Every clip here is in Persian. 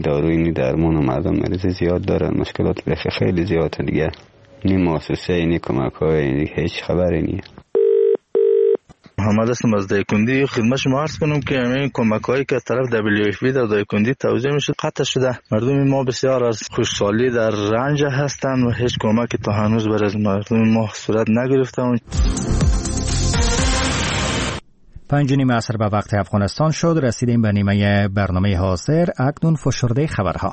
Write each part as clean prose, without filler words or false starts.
داروی اینی درمون و مردم مریض زیاد دارن، مشکلات خیلی زیاده دیگه. این مؤسسه اینی کمک های اینی هیچ خبری نیست. محمد هستم از دایکندی. خدمت شما عرض کنم که این کمک هایی که از طرف WFP در دایکندی توزیع میشه قطع شده. مردم ما بسیار از خوشحالی در رنج هستند و هیچ کمکی تا هنوز برای مردم ما صورت نگرفته. 5:30 عصر به وقت افغانستان شد. رسیدیم به نیمه برنامه حاضر. اکنون فشرده خبرها.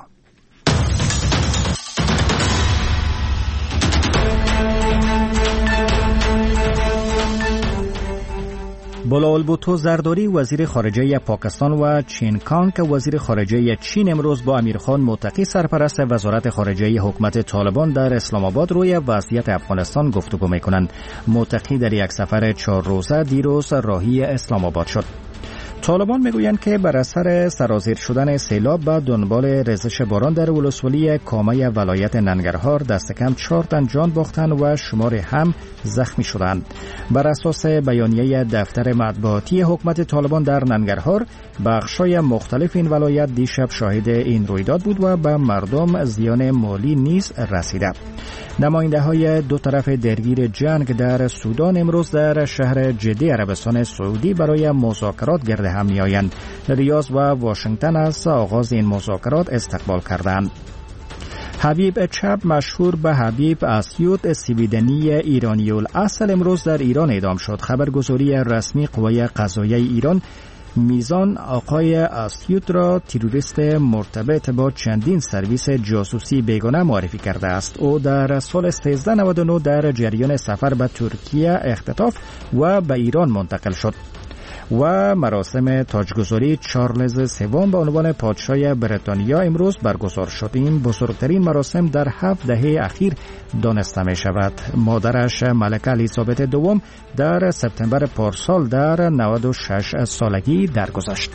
بلال بوتو زرداری وزیر خارجه پاکستان و چین کانگ وزیر خارجه چین امروز با امیرخان متقی سرپرست وزارت خارجه حکومت طالبان در اسلام آباد روی وضعیت افغانستان گفتگو می‌کنند. متقی در یک سفر 4 روزه دیروز راهی اسلام آباد شد. طالبان میگویند که بر اثر سرازیر شدن سیلاب به دنبال ریزش باران در ولسوالی کامه ولایت ننگرهار دست کم 4 تن جان باختند و شمار هم زخمی شدند. بر اساس بیانیه دفتر مطبوعاتی حکومت طالبان در ننگرهار، بخش‌های مختلف این ولایت دیشب شاهد این رویداد بود و به مردم زیان مالی نیز رسیده. نماینده‌های دو طرف درگیر جنگ در سودان امروز در شهر جده عربستان سعودی برای مذاکرات گرد هم می‌آیند. ریاض و واشنگتن از آغاز این مذاکرات استقبال کردند. حبیب چپ مشهور به حبیب اسیوط سویدنی ایرانی الاصل امروز در ایران اعدام شد. خبرگزاری رسمی قوای قضاییه ایران میزان آقای اسیوط را تروریست مرتبط با چندین سرویس جاسوسی بیگانه معرفی کرده است. او در سال 1399 در جریان سفر به ترکیه اختطاف و به ایران منتقل شد و مراسم تاجگذاری چارلز سوم به عنوان پادشاه بریتانیا امروز برگزار شد. این بزرگترین مراسم در 7 دهه اخیر دانسته می شود. مادرش ملکه الیزابت دوم در سپتامبر پارسال در 96 سالگی درگذشت.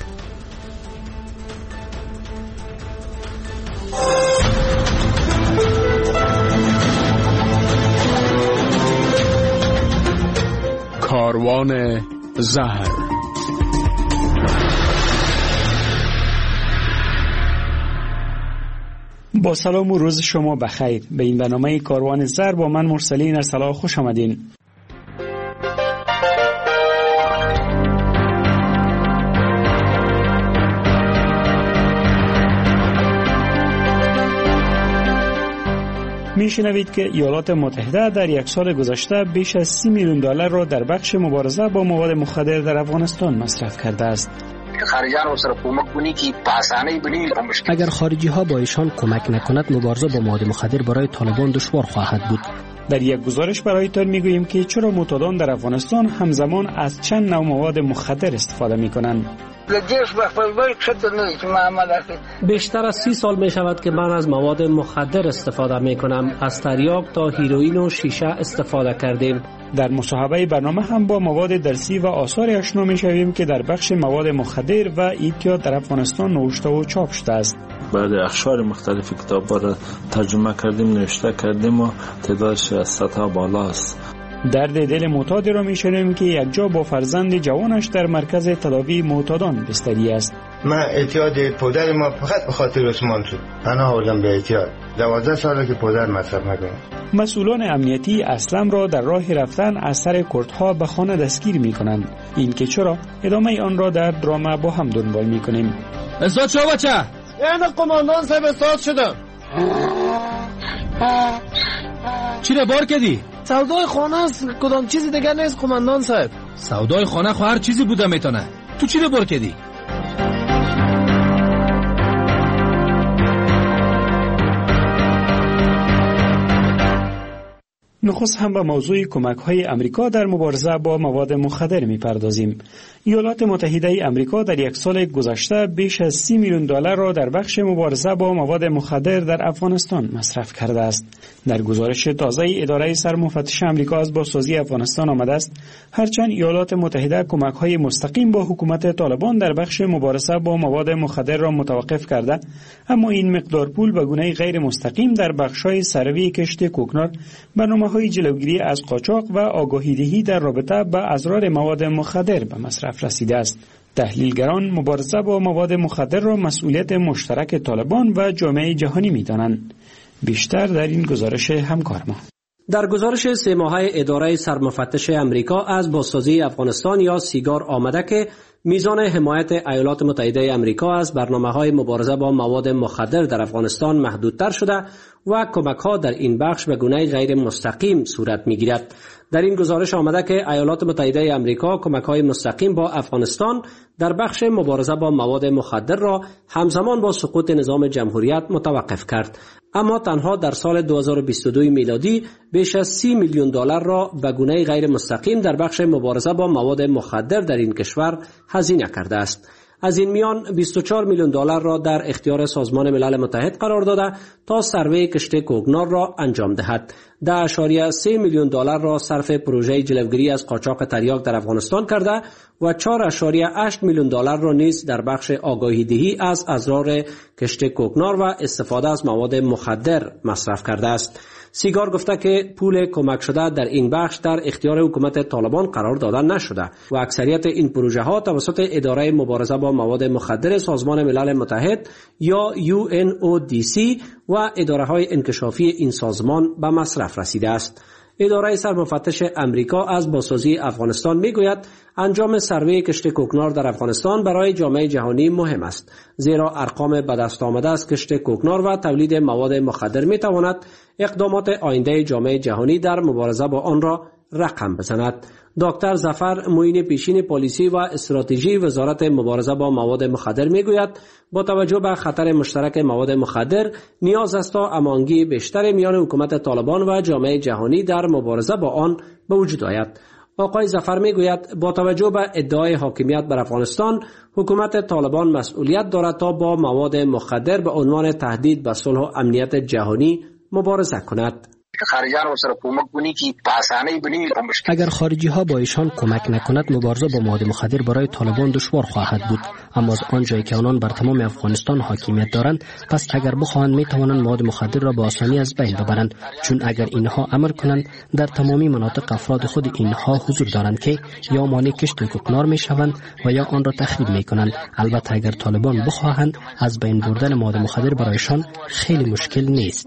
کاروان زهر. با سلام و روز شما بخیر. به این برنامه کاروان زر با من مرسلین ارسلا خوش آمدین. میشنوید که ایالات متحده در یک سال گذشته بیش از 30 میلیون دلار را در بخش مبارزه با مواد مخدر در افغانستان مصرف کرده است. اگر خارجی ها با ایشان کمک نکند مبارزه با مواد مخدر برای طالبان دشوار خواهد بود. در یک گزارش برایتان میگوییم که چرا معتادان در افغانستان همزمان از چند نوع مواد مخدر استفاده میکنند. بیشتر از 30 سال می شود که من از مواد مخدر استفاده می کنم. از تریاک تا هیروئین و شیشه استفاده کردیم. در مصاحبه برنامه هم با مواد درسی و آثار آشنا می شویم که در بخش مواد مخدر و اعتیاد در افغانستان نوشته و چاپ شده است. بعد اخشار مختلف کتاب‌ها را ترجمه کردیم، نوشته کردیم و تعدادش از 100 تا بالا است. درد دل معتاد را میشنویم که یک جا با فرزند جوانش در مرکز تداوی معتادان بستری است. من اعتیاد پدر ما فقط به خاطر عثمان شد. پناه آوردم به اعتیاد. 12 ساله که پدر مصرف میکنه. مسئولان امنیتی اسلم را در راه رفتن از سر کردها به خانه دستگیر میکنند. این که چرا؟ ادامه آن را در درام با هم دنبال میکنیم. استاد شو بچه؟ یعنی قماندان صاحب استاد شدم. چی را بار کردی؟ سودای خانه است، کدام چیزی دیگر نیست قماندان صاحب. سودای خانه خو هر چیزی بوده میتونه. تو چی را بار کردی؟ نخست هم به موضوع کمک‌های امریکا در مبارزه با مواد مخدر می‌پردازیم. ایالات متحده امریکا در یک سال گذشته بیش از 30 میلیون دلار را در بخش مبارزه با مواد مخدر در افغانستان مصرف کرده است. در گزارش تازه اداره سرمفتش امریکا از بازسازی افغانستان آمده است هرچند ایالات متحده کمک‌های مستقیم با حکومت طالبان در بخش مبارزه با مواد مخدر را متوقف کرده، اما این مقدار پول به گونه غیر مستقیم در بخش‌های ثروی کشت کوکنار برنامه‌های جلوگیری از قاچاق و آگاهی‌دهی در رابطه با اضرار مواد مخدر به مصرف رسیده است. تحلیلگران مبارزه با مواد مخدر را مسئولیت مشترک طالبان و جامعه جهانی می‌دانند. بیشتر در این گزارش همکار ما. در گزارش 3 ماهه اداره سرمفتش امریکا از بازسازی افغانستان یا سیگار آمده که میزان حمایت ایالات متحده امریکا از برنامه‌های مبارزه با مواد مخدر در افغانستان محدودتر شده و کمک‌ها در این بخش به گونه غیر مستقیم صورت می‌گیرد. در این گزارش آمده که ایالات متحده امریکا کمک‌های مستقیم با افغانستان در بخش مبارزه با مواد مخدر را همزمان با سقوط نظام جمهوریت متوقف کرد، اما تنها در سال 2022 میلادی بیش از 30 میلیون دلار را به گونه غیر مستقیم در بخش مبارزه با مواد مخدر در این کشور هزینه کرده است. از این میان 24 میلیون دلار را در اختیار سازمان ملل متحد قرار داده تا سروی کشت کوکنار را انجام دهد. 10.3 میلیون دلار را صرف پروژه جلوگیری از قاچاق تریاک در افغانستان کرده و 4.8 میلیون دلار را نیز در بخش آگاهی دهی از اضرار کشت کوکنار و استفاده از مواد مخدر مصرف کرده است. سیگار گفته که پول کمک شده در این بخش در اختیار حکومت طالبان قرار داده نشده و اکثریت این پروژه ها توسط اداره مبارزه با مواد مخدر سازمان ملل متحد یا UNODC و اداره های انکشافی این سازمان به مصرف رسیده است. اداره سرمفتش امریکا از بازسازی افغانستان میگوید انجام سروی کشت کوکنار در افغانستان برای جامعه جهانی مهم است، زیرا ارقام به دست آمده از کشت کوکنار و تولید مواد مخدر میتواند اقدامات آینده جامعه جهانی در مبارزه با آن را رقم بزند. دکتر ظفر معین پیشین پالیسی و استراتژی وزارت مبارزه با مواد مخدر میگوید با توجه به خطر مشترک مواد مخدر نیاز است تا هماهنگی بیشتر میان حکومت طالبان و جامعه جهانی در مبارزه با آن به وجود آید. آقای ظفر میگوید با توجه به ادعای حاکمیت بر افغانستان حکومت طالبان مسئولیت دارد تا با مواد مخدر به عنوان تهدید به صلح و امنیت جهانی مبارزه کند. اگر خارجی ها با ایشان کمک نکند مبارزه با مواد مخدر برای طالبان دشوار خواهد بود، اما از آنجایی که آنان بر تمام افغانستان حاکمیت دارند پس اگر بخواهند می توانند مواد مخدر را با آسانی از بین ببرند، چون اگر اینها عمل کنند در تمامی مناطق افراد خود اینها حضور دارند که یا مانع کشت کوکنار می شوند و یا آن را تخریب می کنند. البته اگر طالبان بخواهند از بین بردن مواد مخدر برایشان خیلی مشکل نیست.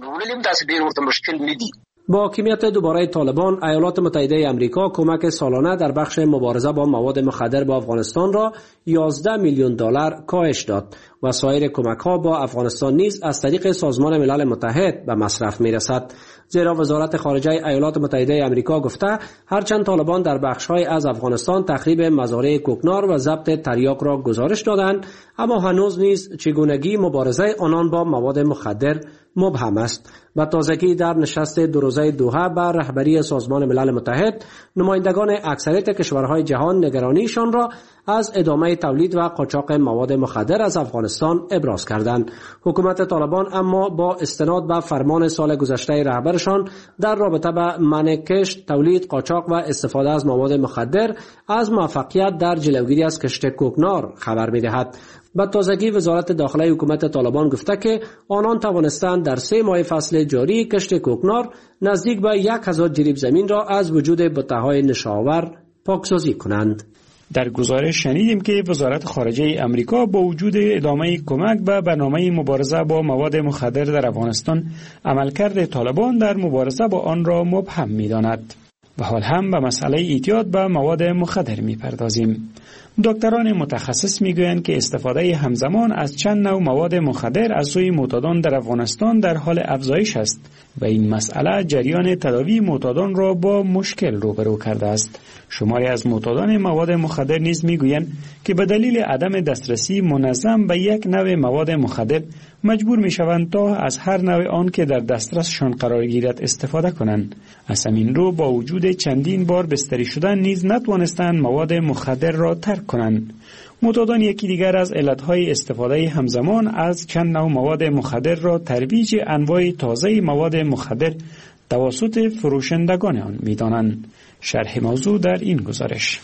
با حاکمیت دوباره طالبان ایالات متحده امریکا کمک سالانه در بخش مبارزه با مواد مخدر با افغانستان را 11 میلیون دلار کاهش داد و سایر کمک ها با افغانستان نیز از طریق سازمان ملل متحد به مصرف می رسد. زیرا وزارت خارجه ایالات متحده امریکا گفته هرچند طالبان در بخش های از افغانستان تخریب مزارع کوکنار و ضبط تریاک را گزارش دادند، اما هنوز نیز چگونگی مبارزه آنان با مواد مخدر مبهم است. و تازگی در نشست 2 روزه دوحه بر رهبری سازمان ملل متحد نمایندگان اکثریت کشورهای جهان نگرانیشان را از ادامه تولید و قاچاق مواد مخدر از افغانستان ابراز کردند. حکومت طالبان اما با استناد به فرمان سال گذشته رهبرشان در رابطه با منع کشت، تولید، قاچاق و استفاده از مواد مخدر از موفقیت در جلوگیری از کشت کوکنار خبر می‌دهد. به تازگی وزارت داخلی حکومت طالبان گفته که آنان توانستند در 3 ماه فصل جاری کشت کوکنار نزدیک به 1000 جریب زمین را از وجود بته‌های نشاور پاکسازی کنند. در گزارش شنیدیم که وزارت خارجه امریکا با وجود ادامه کمک به برنامه مبارزه با مواد مخدر در افغانستان عملکرد طالبان در مبارزه با آن را مبهم می‌داند. و حال هم به مسئله اعتیاد به مواد مخدر می‌پردازیم. دکتران متخصص میگویند که استفاده همزمان از چند نوع مواد مخدر از سوی معتادان در افغانستان در حال افزایش است و این مسئله جریان تداوی معتادان را با مشکل روبرو کرده است. شماری از معتادان مواد مخدر نیز میگویند که به دلیل عدم دسترسی منظم به یک نوع مواد مخدر مجبور میشوند تا از هر نوع آن که در دسترسشان قرار گیرد استفاده کنند. از همین رو با وجود چندین بار بستری شدن نیز نتوانستند مواد مخدر را ترک کنند. معتادان یکی دیگر از علتهای استفاده همزمان از چند نوع مواد مخدر را ترویج انواع تازه مواد مخدر توسط فروشندگان آن می‌دانند. شرح موضوع در این گزارش.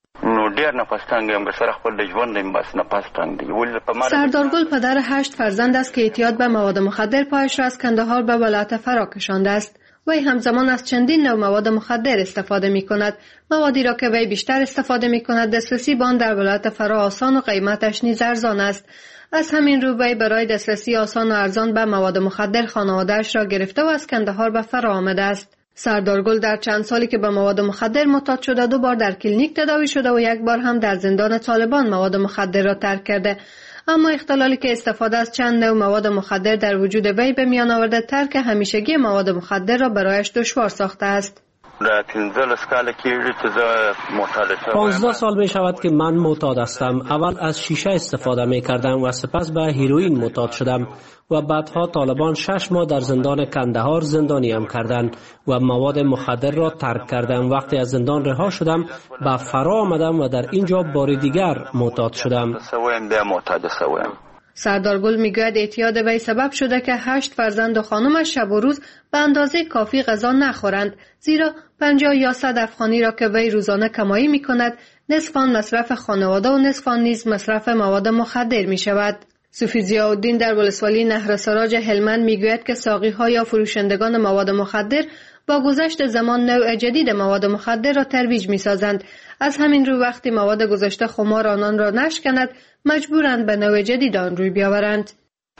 سردارگل پدر 8 فرزند است که اعتیاد به مواد مخدر پایش را از کندهار به ولایت فرا کشانده است. وی همزمان از چندین نوع مواد مخدر استفاده می کند. موادی را که وی بیشتر استفاده می کند دسترسی به آن در ولایت فرا آسان و قیمتش نیز ارزان است. از همین رو وی برای دسترسی آسان و ارزان به مواد مخدر خانواده‌اش را گرفته و از کندهار به فرا آمده است. سردار گل در چند سالی که به مواد مخدر معتاد شده 2 بار در کلینیک تداوی شده و 1 بار هم در زندان طالبان مواد مخدر را ترک کرده. اما اختلالی که استفاده از چند نوع مواد مخدر در وجود وی به میان آورده ترک همیشگی مواد مخدر را برایش دشوار ساخته است. 15 سال می شود که من معتاد هستم. اول از شیشه استفاده می کردم و سپس به هیروئین معتاد شدم و بعدها طالبان 6 ماه در زندان کندهار زندانیم کردند و مواد مخدر را ترک کردم. وقتی از زندان رها شدم به فرا آمدم و در اینجا بار دیگر معتاد شدم. سردار گل میگوید اعتیاد وی سبب شده که 8 فرزند و خانمش شب و روز به اندازه کافی غذا نخورند، زیرا 50 یا 100 افغانی را که وی روزانه کمایی می کند نصف آن مصرف خانواده و نصف آن نیز مصرف مواد مخدر می شود. صوفی ضیاءالدین در ولسوالی نهر سراج هلمند میگوید که ساقی‌ها یا فروشندگان مواد مخدر با گذشت زمان نوع جدید مواد مخدر را ترویج می‌سازند. از همین رو وقتی مواد گذشته خمار آنان را نشکند مجبورند به نوع جدید آن روی بیاورند.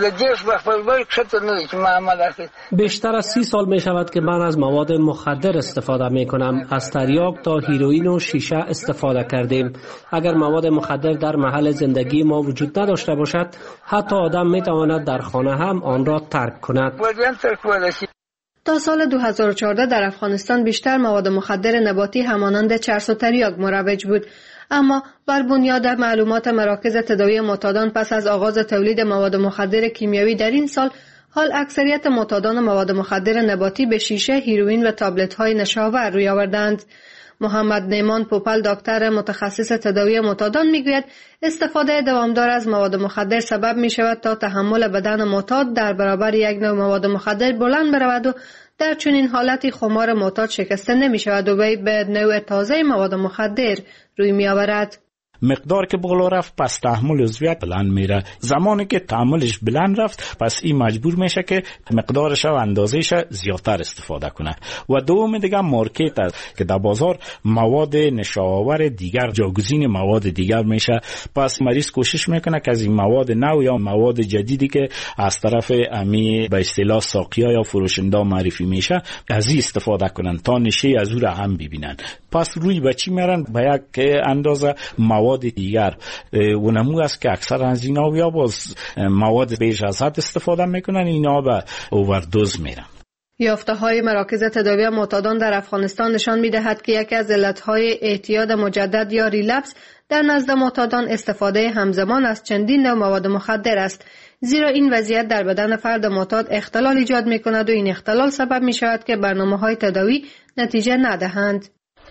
بیشتر از 30 سال می شود که من از مواد مخدر استفاده می کنم. از تریاک تا هیروئین و شیشه استفاده کردیم. اگر مواد مخدر در محل زندگی ما وجود نداشته باشد حتی آدم می تواند در خانه هم آن را ترک کند. تا سال 2014 در افغانستان بیشتر مواد مخدر نباتی همانند چرس و تریاک مروج بود. اما بر بنیاد معلومات مراکز تداوی معتادان پس از آغاز تولید مواد مخدر کیمیایی در این سال، حال اکثریت معتادان مواد مخدر نباتی به شیشه، هیروئین و تابلت‌های نشاور روی آوردند. محمد نیمان پوپل دکتر متخصص تداوی معتادان میگوید استفاده دوامدار از مواد مخدر سبب می شود تا تحمل بدن معتاد در برابر یک نوع مواد مخدر بلند برود و در چنین حالتی خمار معتاد شکسته نمی شود و وی به نوع تازه مواد مخدر روی می آورد. مقدار که بالا رفت پس تحمل عضویت بلند میره. زمانی که تحملش بلند رفت پس این مجبور میشه که مقدارش و اندازهش زیادتر استفاده کنه. و دوم دیگه مارکت است که در بازار مواد نشاور دیگر جاگزین مواد دیگر میشه. پس مریض کوشش میکنه که از این مواد نو یا مواد جدیدی که از طرف امی به اصطلاح ساقیا یا فروشنده معرفی میشه از این استفاده کنن تا نشه از او را هم ببینن. پس روی به چی میرن؟ به یک اندازه مواد دیگر و نمو است که اکثر از اینا یا باز مواد بیش از حد استفاده میکنن، اینا به اووردوز میرن. یافته‌های مراکز تداوی معتادان در افغانستان نشان می‌دهد که یکی از علت‌های اعتیاد مجدد یا ریلپس در نزد معتادان استفاده همزمان از چندین نوع مواد مخدر است، زیرا این وضعیت در بدن فرد معتاد اختلال ایجاد می‌کند و این اختلال سبب می‌شود که برنامه‌های تداوی نتیجه ندهند.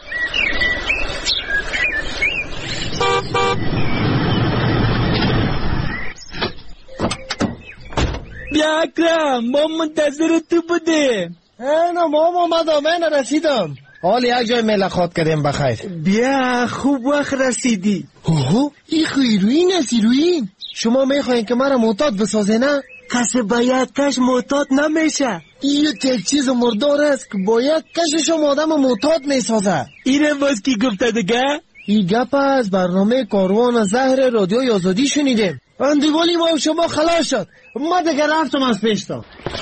بیا اکرم، ما منتظر تو بودیم. نه ما اومدم، من رسیدم. حال یک جای ملاقات کردیم بخیر. بیا خوب وقت رسیدی. اوه این هیروئین است. هیروئین شما میخواین که مرا معتاد بسازه نه؟ کسی باید کش معتاد نمیشه. این یک چیز مردار است که باید کشش آدم معتاد میسازه. اینه باز کی گفته دیگه؟ این گپ از برنامه کاروان زهر رادیوی آزادی شنیدیم. اندیوالی ما شما خلاص شد. ما دیگه رفتم از پیشتا.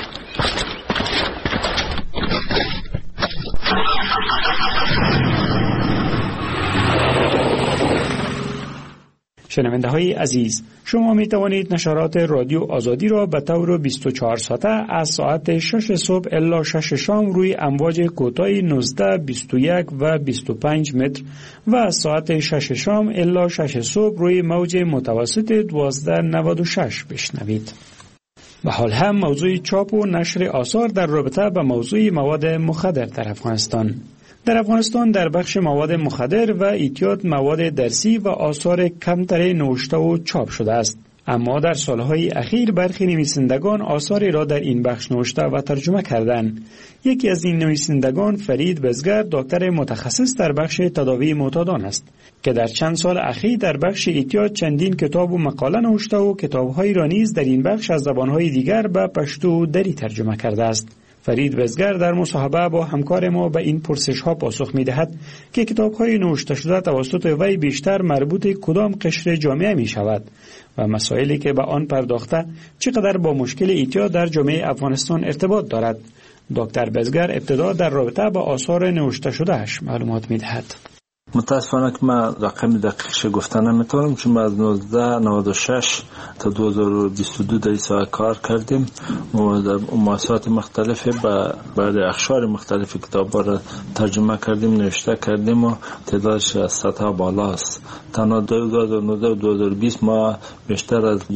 شنونده های عزیز، شما می توانید نشرات رادیو آزادی را به طور 24 ساعته از ساعت 6 صبح الی 6 شام روی امواج کوتاه 19، 21 و 25 متر و از ساعت 6 شام الی 6 صبح روی موج متوسط 1296 بشنوید. و حال هم موضوع چاپ و نشر آثار در رابطه با موضوع مواد مخدر در افغانستان. در افغانستان در بخش مواد مخدر و اعتیاد مواد درسی و آثار کمتر نوشته و چاپ شده است. اما در سالهای اخیر برخی نویسندگان آثاری را در این بخش نوشته و ترجمه کردند. یکی از این نویسندگان فرید بزگر دکتر متخصص در بخش تداوی معتادان است که در چند سال اخیر در بخش اعتیاد چندین کتاب و مقاله نوشته و کتاب‌هایی را نیز در این بخش از زبان‌های دیگر به پشتو و دری ترجمه کرده است. فرید بزگر در مصاحبه با همکار ما به این پرسش ها پاسخ می دهد که کتاب های نوشته شده توسط وی بیشتر مربوط کدام قشر جامعه می شود و مسائلی که به آن پرداخته چقدر با مشکل اعتیاد در جامعه افغانستان ارتباط دارد. دکتر بزگر ابتدا در رابطه با آثار نوشته شدهش معلومات می دهد. متاسفانه که من رقم دقیقش گفتن نمیتونم، چون از 1996 تا 2022 در سال کار کردیم و در مؤسسات مختلفه بعد اقشار مختلف کتاب‌ها را ترجمه کردیم، نوشته کردیم و تعدادش از صدها بالاست. تنها 2019 و 2020 ما بیشتر از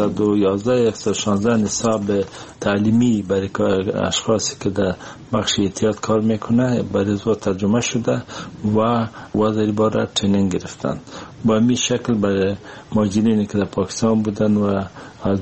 111-116 نصاب تعلیمی برای اشخاصی که در بخش اعتیاد کار میکنه برای زو ترجمه شده و وزیر باره ترینینگ گرفتن. با این شکل برای مهاجرینی که در پاکستان بودن و از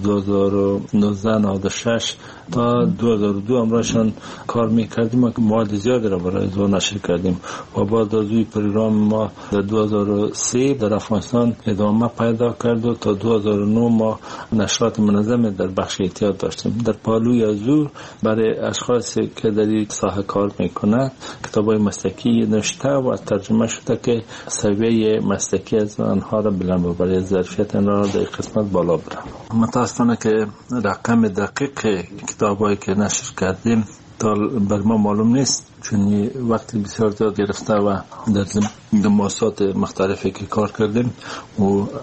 2019-96 تا 2002 امراشان کار میکردیم و مواد زیادی را برای زو نشر کردیم و بعد از این پروگرام ما در 2003 در افغانستان ادامه پیدا کرد و تا 2009 ما نشرات منظم در بخش اعتیاد داشتیم. در پالوی از او برای اشخاصی که در این ساحه کار میکنند کتابای مسلکی نوشته و ترجمه شده که سویه مسلکی از آنها را بلند و برای ظرفیت آنها را در قسمت بالا برم. متاسفانه که رقم دقیق کتابایی که نشر کردیم تا بر ما معلوم نیست، چون وقتی بسیار زیاد گرفته و در مؤسسات مختلفی که کار کردیم و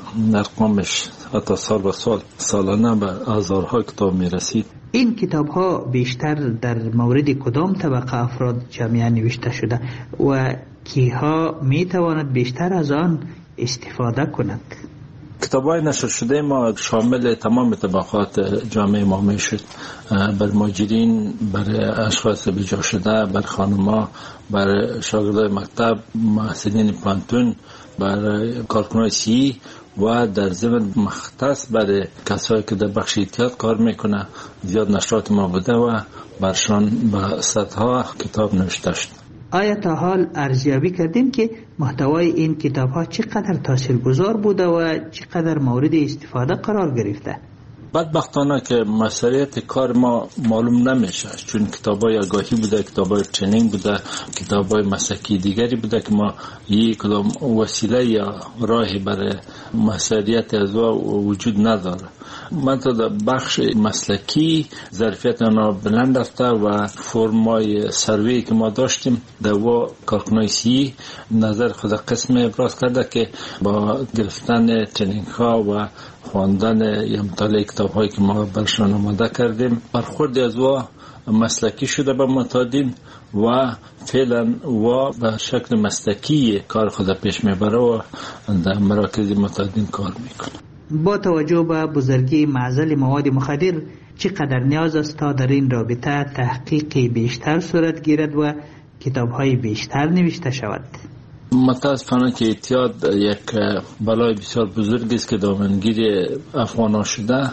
ارقامش حتی سال به سالانه به هزارها کتاب میرسید. این کتاب ها بیشتر در مورد کدام طبقه افراد جامعه نوشته شده و کیها می تواند بیشتر از آن استفاده کند؟ کتاب‌های نشر شده ما شامل تمام طبقات جامعه ما میشد، بر مهاجرین، برای اشخاص بیجا شده، بر خانم‌ها، بر شاگردای مکتب، محصلین پانتون، برای کارکنان صحی و در ضمن مختص برای کسایی که در بخش اعتیاد کار میکنه. زیاد نشرات ما بوده و برشان به صدها کتاب نوشته شد. آیا تا حال ارزیابی کردیم که محتوای این کتاب ها چقدر تاثیرگذار بوده و چقدر مورد استفاده قرار گرفته؟ بدبختانه که مسئولیت کار ما معلوم نمیشه، چون کتابای آگاهی بوده، کتابای ترینینگ بوده، کتابای مسلکی دیگری بوده که ما یک کدام وسیله یا راهی برای مسئولیت از وجود نداره. من تا در بخش مسلکی ظرفیت آنها بلند رفته و فرمای سروی که ما داشتیم در و کارکنای صحی نظر خود قسم ابراز کرده که با گرفتن ترینینگ ها و خواندن یا مطالعه کتاب هایی که ما برشان آماده کردیم برخورد از و مسلکی شده به معتادین و فعلا و به شکل مسلکی کار خود پیش میبره و در مراکز معتادین کار میکنه. با توجه به بزرگی معضل مواد مخدر چقدر نیاز است تا در این رابطه تحقیق بیشتر صورت گیرد و کتاب‌های بیشتر نوشته شود؟ متاسفانه که اعتیاد یک بلای بسیار بزرگی است که دامنگیر افغانان شده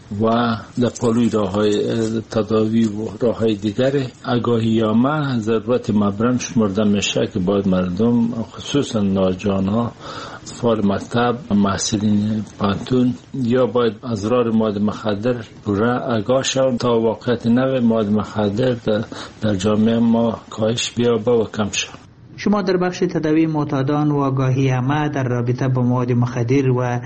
و در پالوی راه‌های تداوی و راه‌های دیگر آگاهی عامه ضرورت مبرم شمرده میشه که باید مردم خصوصا نوجوان‌ها فعال مکتب، محصلین پانتون یا باید اضرار مواد مخدر پوره آگاه شوند تا واقعیت نوع مواد مخدر در جامعه ما کاهش بیابه و کم شود. شما در بخش تداوی معتادان و آگاهی عامه در رابطه با مواد مخدر و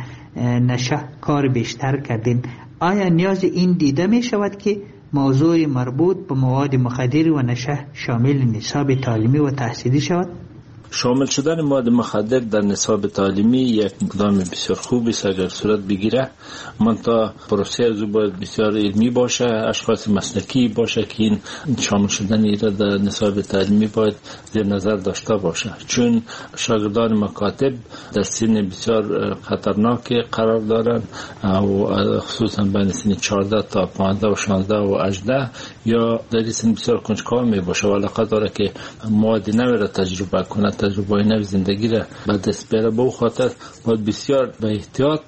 نشه کار بیشتر کردین. آیا نیاز این دیده می شود که موضوع مربوط به مواد مخدر و نشه شامل نصاب تعلیمی و تحصیلی شود؟ شامل شدن مواد مخدر در نصاب تعلیمی یک اقدام بسیار خوبی است اگر صورت بگیره. منتها پروسه از باید بسیار علمی باشه، اشخاص مسلکی باشه که این شامل شدن ایرا در نصاب تعلیمی باید زیر نظر داشته باشه، چون شاگردان مکاتب در سن بسیار خطرناک قرار دارند و خصوصا بین سن 14 تا 15 و 16 و 18 یا در سن بسیار کنجکاو می باشه و علاقه داره که مواد نوی را تجربه کنه، تجربه نوی زندگی را به دست بیاره. به خاطر باید بسیار به احتیاط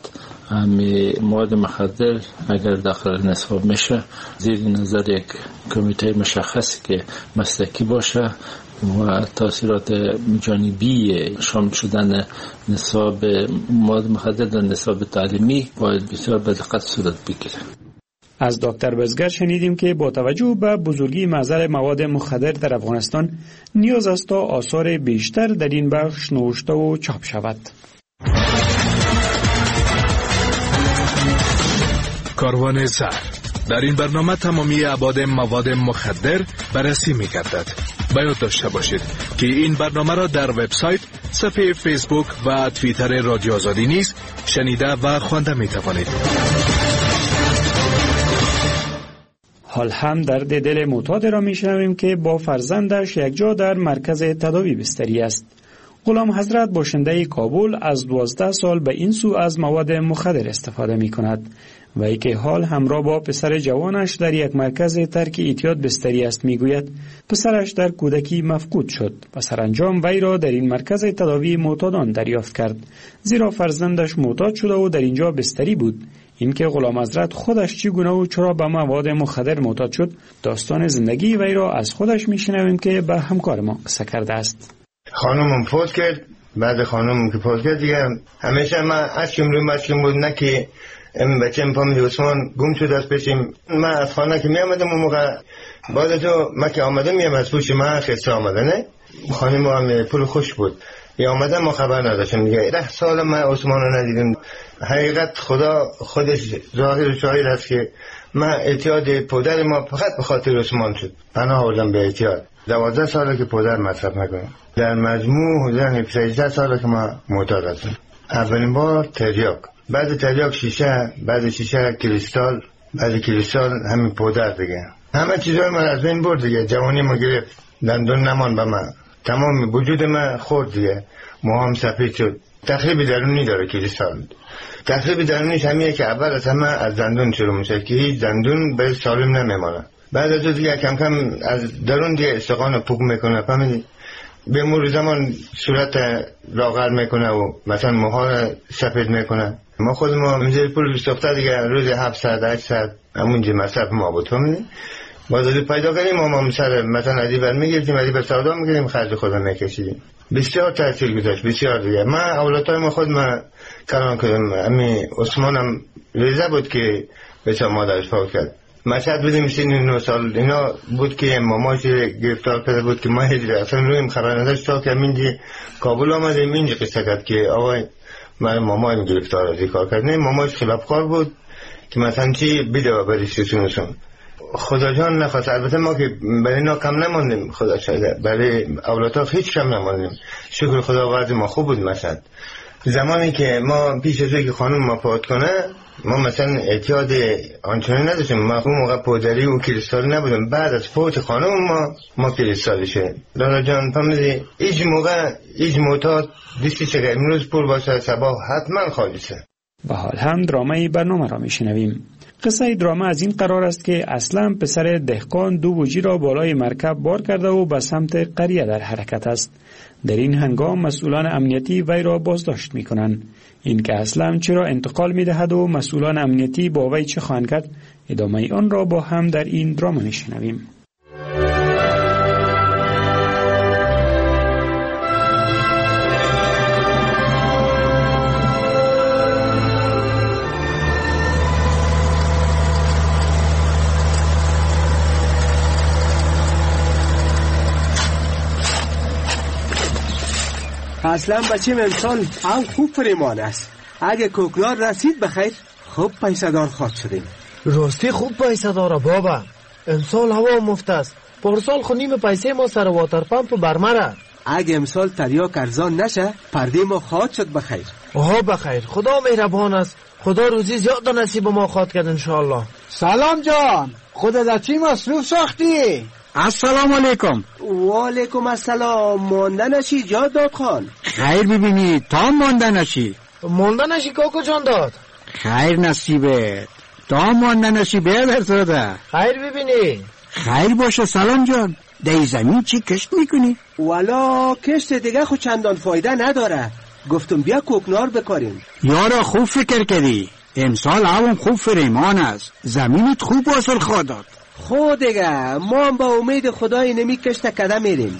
مواد مخدر اگر داخل نصاب میشه زیر نظر یک کمیته مشخصی که مسلکی باشه و تاثیرات جانبی شامل شدن نصاب مواد مخدر در نصاب تعلیمی باید بسیار به دقت صورت بگیره. از دکتر بزگر شنیدیم که با توجه به بزرگی معضل مواد مخدر در افغانستان نیاز است تا آثار بیشتر در این بخش نوشته و چاپ شود. کاروان زهر. در این برنامه تمامی ابعاد مواد مخدر بررسی می‌گردد. باید داشته باشید که این برنامه را در وبسایت، صفحه فیسبوک و توییتر رادیو آزادی نیز شنیده و خوانده می‌توانید. حال هم درد دل معتاد را می‌شنویم که با فرزندش یک جا در مرکز تداوی بستری است. غلام حضرت باشنده کابل از 12 سال به این سو از مواد مخدر استفاده می‌کند و ای که حال همراه با پسر جوانش در یک مرکز ترک اعتیاد بستری است. میگوید پسرش در کودکی مفقود شد و سرانجام وی را در این مرکز تداوی معتادان دریافت کرد، زیرا فرزندش معتاد شده و در اینجا بستری بود. اینکه غلام حضرت خودش چگونه و چرا به مواد مخدر معتاد شد، داستان زندگی وی را از خودش میشنویم که به همکار ما قصه کرده است. خانومم فوت کرد. بعد خانومم که فوت کرد دیگه همیشه من اشکم بود نه که این بچه فامیل عثمان گم شده است پیشیم. من از خانه که می آمدم اون موقع بعد تو من که آمدم میم از پوش من خسته آمده نه خانه ما هم پول خوش بود یا آمدم ما خبر نداشتم دیگه. 10 سال من عثمان رو ندیدم. حقیقت خدا خودش ظاهر و شاهد است که من اعتیاد پدر ما فقط به خاطر عثمان شد. پناه آوردم به اعتیاد. 12 ساله که پدر مصرف نکنم. در مجموع حدود 13 ساله که من معتاد هستم. اولین بار تریاک، بعد تریاک شیشه، بعد شیشه کریستال، بعد کریستال همین پودر دیگه. همه چیزای من از بین برد دیگه. جوانی ما گرفت، دندون نمان به من، تمام وجود من خورد دیگه. موهام سفید شد. تخریب درونی داره کریستال. تخریب درونیش همیه که اول از همه از دندون شروع میشه که هیچ دندون به سالم نمیمانه. بعد از دیگه کم کم از درون دیگه استخوان پوک میکنه. فهمیدی؟ به مرور زمان صورت لاغر میکنه و مثلا موها سفید میکنه. ما خود ما میزه پول بساخته دیگه روز 700 همونجا مصرف ما بود. فهمیدی؟ باز از پیدا کردیم ما سر مثلا عدی بر میگرفتیم، عدی بر سودا میگرفتیم، خرج خودم میکشیدیم. بسیار تاثیر گذاشت، بسیار دیگه. من اولادای ما خود ما کلان کردم. امی عثمانم ریزه بود که بچه مادرش فوت کرد. مشهد بودیم سین 9 سال اینا بود که ماماش گرفتار کرده بود که ما هیچ اصلا رویم خبر نداشت تا که منجی کابل آمدیم اینجا قصه کرد که آقای من مامایم گرفتار از کار کرد. نه ماماش خلافکار بود که مثلا چی بیده و بریشتونشون. خدا جان نخواست. البته ما که برای اینا کم نماندیم، خدا شده برای اولادها هیچ کم نماندیم. شکر خدا وضع ما خوب بود. مشهد زمانی که ما پیش از که خانم ما فوت کنه ما مثلا اعتیاد آنچنانی نداشتیم. ما اون موقع پودری و کریستالی نبودیم. بعد از فوت خانم ما کریستالی شدیم. لالا جان فهمیدی ایج موقع ایج معتاد دیستی چه امروز پول باشه صبح حتما خالصه. به حال هم درامه برنامه را میشنویم. قصه درامه از این قرار است که اصلا پسر دهقان 2 بوجی را بالای مرکب بار کرده و به سمت قریه در حرکت است. در این هنگام مسئولان امنیتی وی را بازداشت میکنند. این که اصلا چرا انتقال میدهد و مسئولان امنیتی با وی چه خواهند کرد، ادامه آن را با هم در این درامه میشنویم. اصلا بچیم امسال هم خوب فریمان است. اگه کوکنار رسید بخیر خوب پیسه دار خواهد شدیم. راستی خوب پیسه داره بابا. امسال هوا مفت است. پارسال خو نیم پیسه ما سر واتر پمپ برمره. اگه امسال تریاک ارزان نشه پرده ما خواهد شد بخیر. آها بخیر. خدا مهربان است. خدا روزی زیاد نصیب ما خواهد کرد انشاءالله. سلام جان، خودت از چی مصروف ساختی؟ السلام علیکم. و علیکم السلام. مانده نشی جاد داد خان. خیر ببینی تا مانده نشی. مانده نشی کاکو جان داد. خیر نصیبه تا مانده نشی بیادر ساده. خیر ببینی. خیر باشه. سلام جان، در زمین چی کشت میکنی؟ والا کشت دیگه خود چندان فایده نداره. گفتم بیا کوکنار بکاریم. یارا خوب فکر کردی. امسال هوا خوب فریمان است. زمینت خوب حاصل خواهد داد. خود دیگه ما هم با امید خدای نمی کشت کده میریم.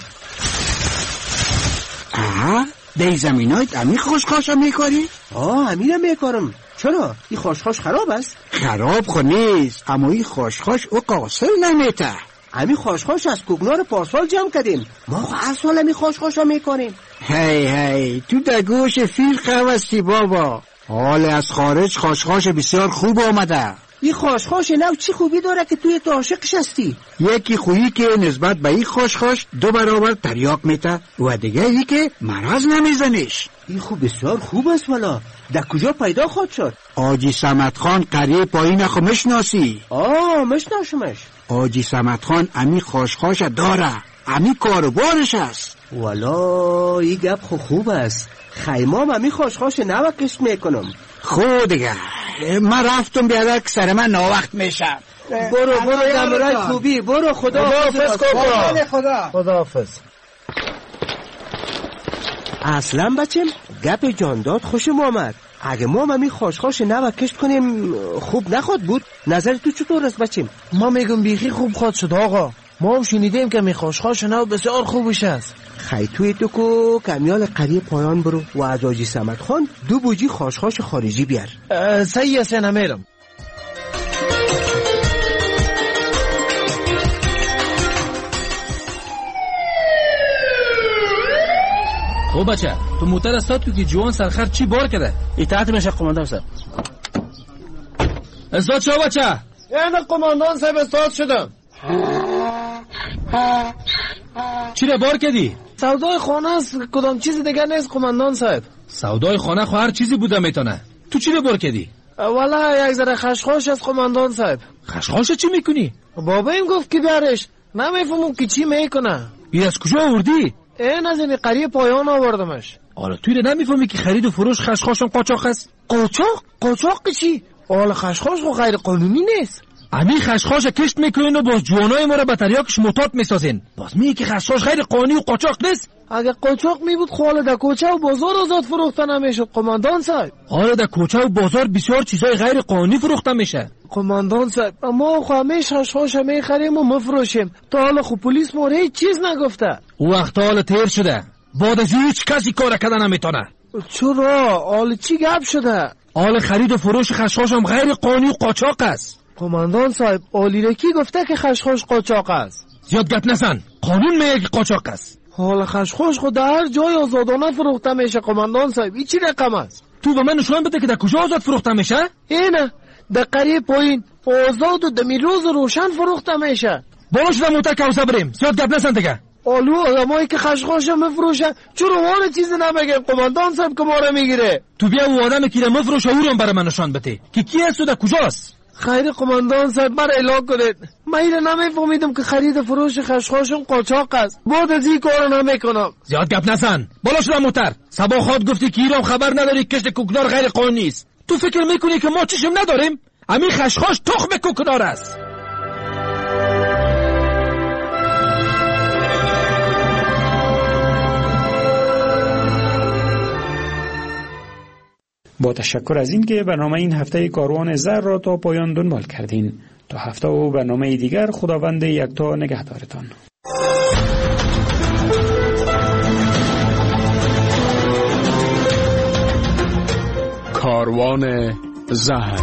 در زمینایت امی خوشخاشا میکاری؟ امیره میکارم. چرا؟ این خاشخاش خراب است؟ خراب خو نیست، اما این خاشخاش او قاصر نمیته. امی خاشخاش از کوکنار پارسال جمع کردیم. ما هر سال امی خاشخاش رو میکنیم. هی تو در گوش فیل خواستی بابا. حال از خارج خاشخاش بسیار خوب آمده. این خاشخاش نو چی خوبی داره که توی تو عاشقش هستی؟ یکی خویی که نسبت به این خاشخاش 2 برابر تریاق میته و دیگه ای که مرض نمیزنش. این خوب بسیار خوب است والا. در کجا پیدا خود شد؟ آجی صمد خان قریه پایین خو مشناسی؟ مشناسمش. آجی صمد خان امی خاشخاش داره، امی کاروبارش است. والا این گپ خوب است. خیمام امی خاشخاش نو کشت میکنم. خود دیگه من رفتم بیادر که سر من ناوقت میشم. برو دمرای خوبی برو. خداحافظ. خداحافظ. اصلا بچم گپ جانداد خوشم آمد. اگه ما همی خاشخاش نو کشت کنیم خوب نخواد بود؟ نظر تو چطور است بچم؟ ما میگم بیخی خوب خواد شد آقا. ما هم شنیدیم که می خاشخاش نو بسیار خوبش است. خیتوی تو کو کمیال قریه پایان برو و از آجی صمد خان 2 بوجی خاشخاش خارجی بیار. سیه سه نمیرم. او بچه تو موتر استاد تو که جوان سرخر چی بار کرده؟ اطاعت میشه قماندان صاحب. استاد شو بچه؟ یعنی قماندان صاحب استاد شدم. چی رو بار کردی؟ سودای خانه است، کدام چیز دیگر نیست قماندان صاحب. سودای خانه خو هر چیزی بوده میتونه. تو چی رو بار کردی؟ والا یک ذره خشخاش است قماندان صاحب. خشخاش چی میکنی؟ بابایم گفت که بیارش، نمیفهمم که چی میکنه. این از کجا آوردی؟ این از این قریه پایان آوردمش. حالا توی رو نمیفهمی که خرید و فروش خشخاشم قاچاق است؟ قاچاق چی؟ حالا خشخاش خو غیر قانونی نیست. امی خشخاش کشت میکنین و باز جوانای ما رو به تریاکش معتاد میسازین. باز میگی که خشخاش غیر قانونی و قاچاق نیست؟ اگه قاچاق می بود خاله در کوچه و بازار آزاد فروخته نمیشد قماندان صاحب. حالا در کوچه و بازار بسیار چیزای غیر قانونی فروخته میشه قماندان صاحب. ما خو همیشه خشخاش میخریم و مفروشیم. تا حالا خو پلیس ما هیچ چیز نگفته. او وقت حال تیر شده. بعد از هیچ کسی کار کردن نمیتونه. چرا؟ حال چی گپ شده؟ حال خرید و فروش خشخاش هم غیر قانونی و قاچاق است. قماندان صاحب آلی کی گفته که خشخاش قاچاق است؟ زیاد گپ نزن. قانون میگه که قاچاق است. حال خشخاش خود در هر جای آزادانه فروخته میشه قماندان صاحب. این چی رقم است؟ تو به من نشون بده که در کجا آزاد فروخته میشه؟ اینه در قریه پایین آزاد و دمیروز روشن فروخته میشه. بالا شده موتر کوسه بریم. زیاد گپ نزن دیگه. آلو آدمایی که خشخاش مفروشن چرا ما چیزی نمیگن قماندان صاحب که ما رو میگیره؟ تو بیا او آدمی که مفروشه او رو برای من نشان بده که کی است و در کجاست. خیر قماندان صاحب بر اعلام کنید. من اینو نمیفهمیدم که خرید و فروش خشخاشم قاچاق است. بعد از این کارو نمیکنم. زیاد گپ نزن. بالا شو موتر. صبا خود گفتی که ایران خبر نداری کشت کوکنار غیر قانونی است. تو فکر میکنی که ما چشم نداریم؟ همین خشخاش تخم کوکنار است. با تشکر از اینکه برنامه این هفته کاروان زر را تا پایان دنبال کردین. تا هفته و برنامه دیگر خداوند یکتا نگهدارتان. کاروان زهر.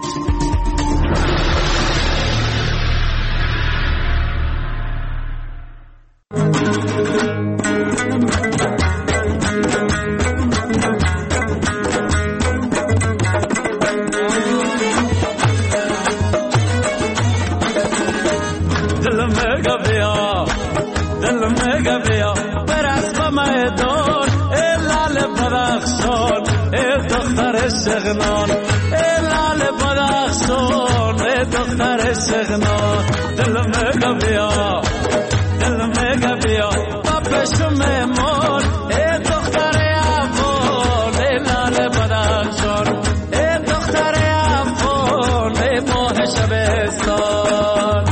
سغنان لال بدخشان دختر سغنان دل میں گبیا پاپش میمون دختر افغان لال بدخشان دختر افغان ماه شبستان